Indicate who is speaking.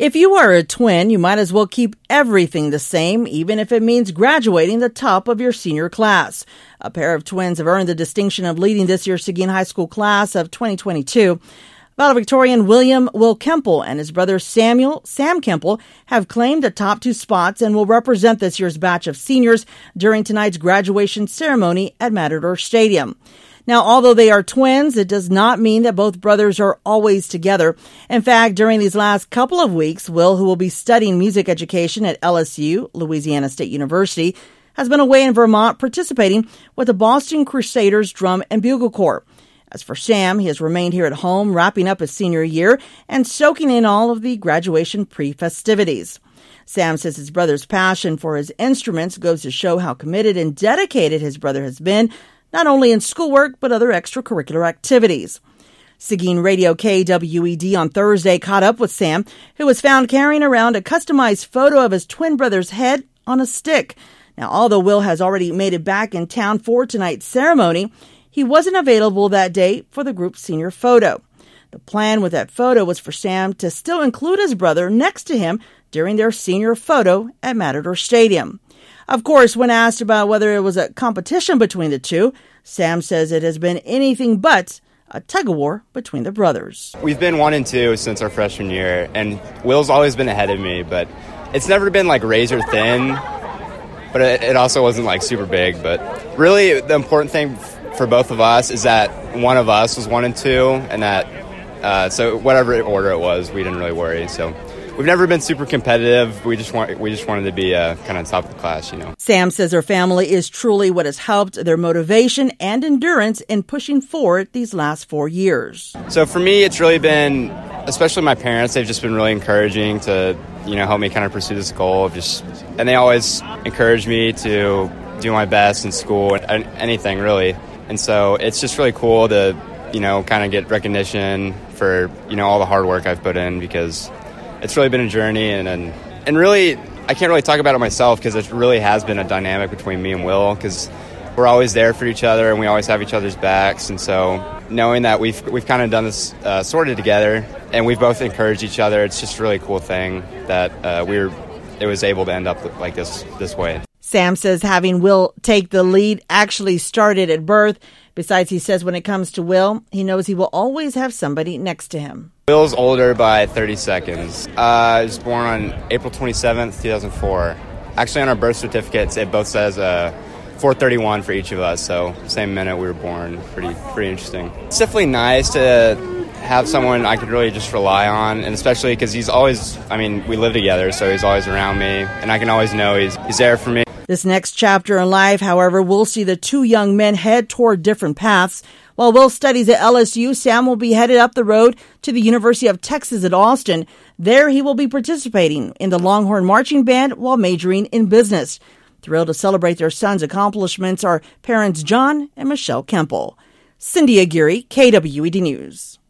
Speaker 1: If you are a twin, you might as well keep everything the same, even if it means graduating the top of your senior class. A pair of twins have earned the distinction of leading this year's Seguin High School class of 2022. Valedictorian Will Kemple and his brother Sam Kemple have claimed the top two spots and will represent this year's batch of seniors during tonight's graduation ceremony at Matador Stadium. Now, although they are twins, it does not mean that both brothers are always together. In fact, during these last couple of weeks, Will, who will be studying music education at LSU, Louisiana State University, has been away in Vermont participating with the Boston Crusaders Drum and Bugle Corps. As for Sam, he has remained here at home, wrapping up his senior year and soaking in all of the graduation pre-festivities. Sam says his brother's passion for his instruments goes to show how committed and dedicated his brother has been, not only in schoolwork, but other extracurricular activities. Seguin Radio KWED on Thursday caught up with Sam, who was found carrying around a customized photo of his twin brother's head on a stick. Now, although Will has already made it back in town for tonight's ceremony, he wasn't available that day for the group's senior photo. The plan with that photo was for Sam to still include his brother next to him during their senior photo at Matador Stadium. Of course, when asked about whether it was a competition between the two, Sam says it has been anything but a tug-of-war between the brothers.
Speaker 2: We've been 1 and 2 since our freshman year, and Will's always been ahead of me, but it's never been like razor thin, but it also wasn't like super big. But really, the important thing for both of us is that one of us was 1 and 2, and that so whatever order it was, we didn't really worry. So we've never been super competitive. We just wanted to be kind of top of the class, you know.
Speaker 1: Sam says their family is truly what has helped their motivation and endurance in pushing forward these last 4 years.
Speaker 2: So for me, it's really been, especially my parents, they've just been really encouraging to, help me kind of pursue this goal of and they always encourage me to do my best in school and anything really. And so it's just really cool to, kind of get recognition for, all the hard work I've put in, because it's really been a journey, and really, I can't really talk about it myself because it really has been a dynamic between me and Will, because we're always there for each other and we always have each other's backs. And so knowing that we've kind of done this sort of together, and we've both encouraged each other, it's just a really cool thing that it was able to end up like this way.
Speaker 1: Sam says having Will take the lead actually started at birth. Besides, he says when it comes to Will, he knows he will always have somebody next to him.
Speaker 2: Will's older by 30 seconds. He was born on April 27th, 2004. Actually, on our birth certificates, it both says 431 for each of us, so same minute we were born. Pretty interesting. It's definitely nice to have someone I could really just rely on, and especially because he's always, we live together, so he's always around me, and I can always know he's there for me.
Speaker 1: This next chapter in life, however, will see the two young men head toward different paths. While Will studies at LSU, Sam will be headed up the road to the University of Texas at Austin. There he will be participating in the Longhorn Marching Band while majoring in business. Thrilled to celebrate their son's accomplishments are parents John and Michelle Kemple. Cindy Aguirre, KWED News.